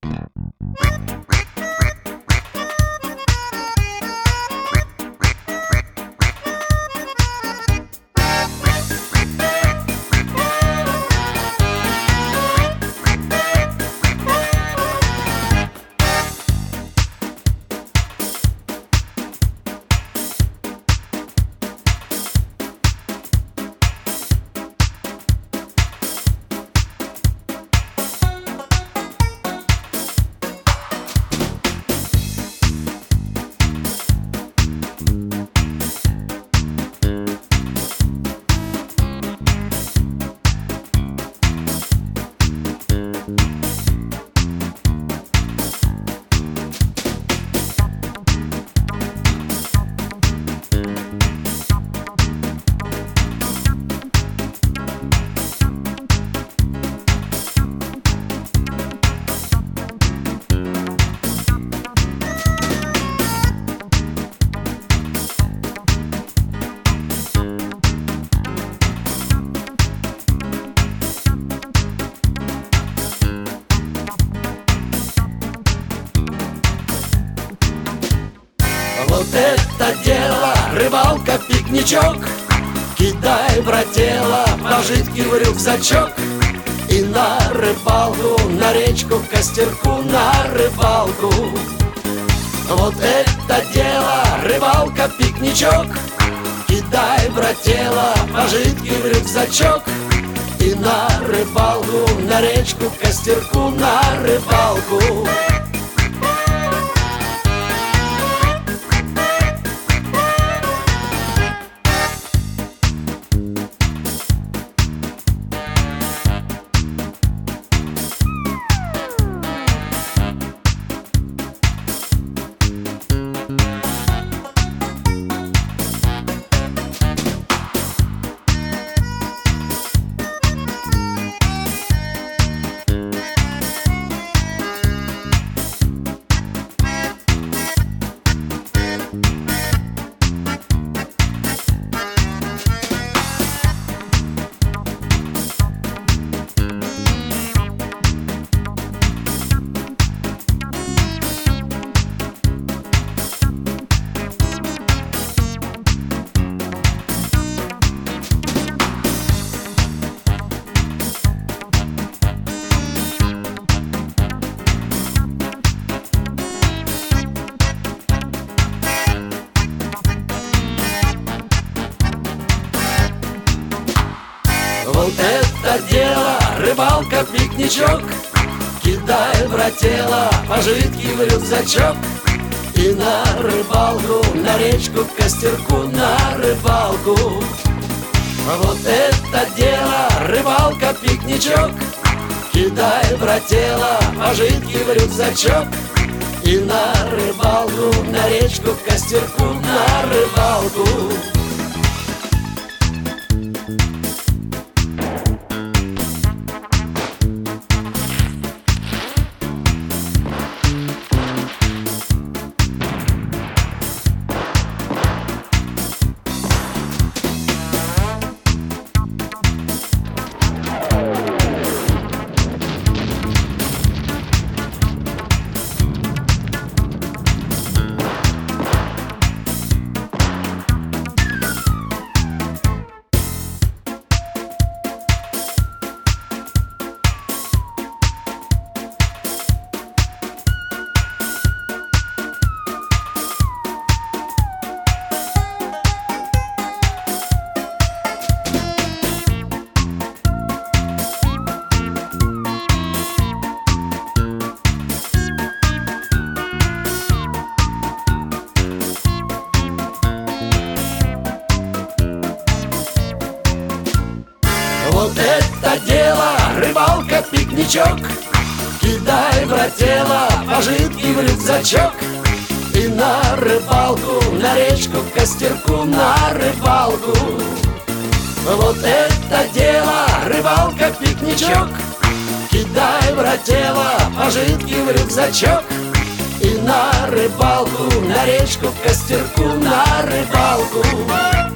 Вот это дело, рыбалка, пикничок. Кидай, брателло, пожитки в рюкзачок. И на рыбалку, на речку, к костерку, на рыбалку. Вот это дело, рыбалка, пикничок. Кидай, брателло, пожитки в рюкзачок. И на рыбалку, на речку, к костерку, на рыбалку. Вот это дело, рыбалка, пикничок. Кидай, брателло, пожитки в рюкзачок. И на рыбалку, на речку, к костерку, на рыбалку. Вот это дело, рыбалка, пикничок. Кидай, брателло, пожитки в рюкзачок. И на рыбалку, на речку, к костерку, на рыбалку. Вот это дело, рыбалка, пикничок. Кидай, брателло, пожитки в рюкзачок. И на рыбалку, на речку, к костерку, на рыбалку. Вот это дело, рыбалка, пикничок. Кидай, брателло, пожитки в рюкзачок. И на рыбалку, на речку, к костерку, на рыбалку.